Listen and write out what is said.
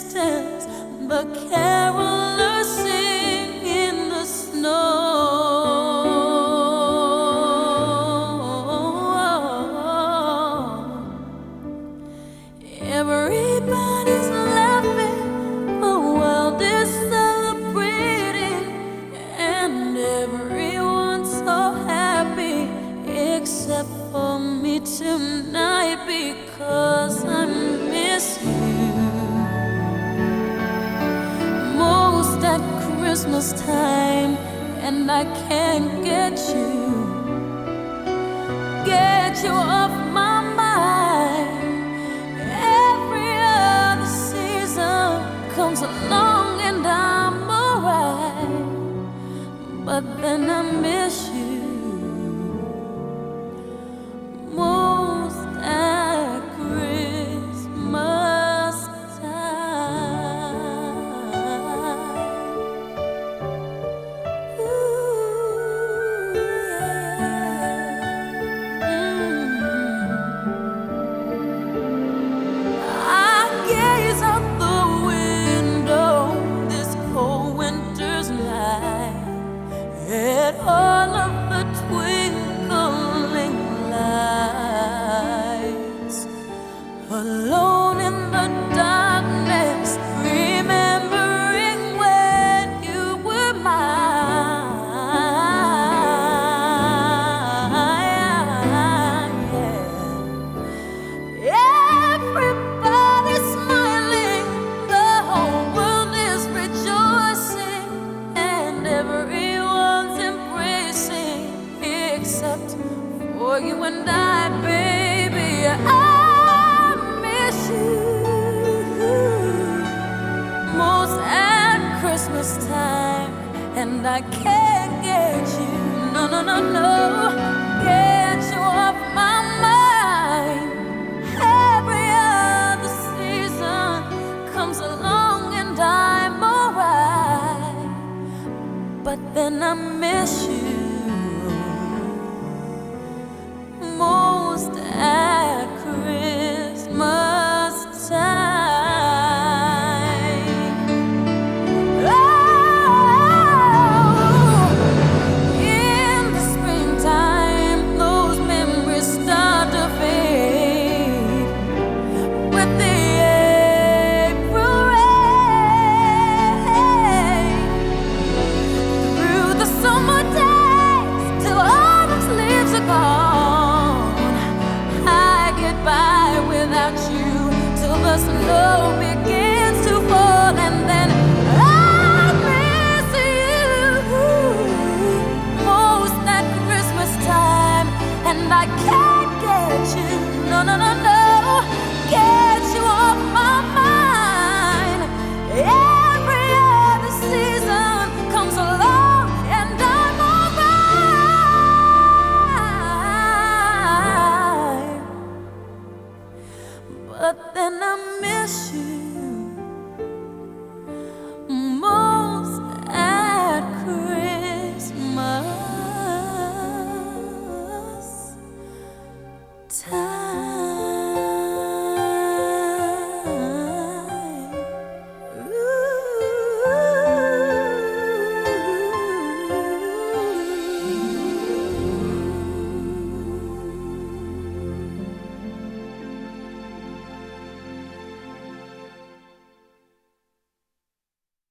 distance, the carolers sing in the snow. Everybody's laughing, the world is celebrating, and everyone's so happy except for me tonight, because I miss you most at Christmas time, and I can't get you off my mind. Every other season comes along and I'm alright, but then I miss you most at Christmas time. Ooh, yeah. I gaze out the window this cold winter's night at all of the twinkling lights, alone in the darkness, remembering when you were mine. Yeah. Everybody's smiling, the whole world is rejoicing, and everyone's embracing except for you and I, baby. I miss you most at Christmas time, and I can't get you, no, no, no, no, get you off my mind. Every other season comes along and I'm alright, but then I miss you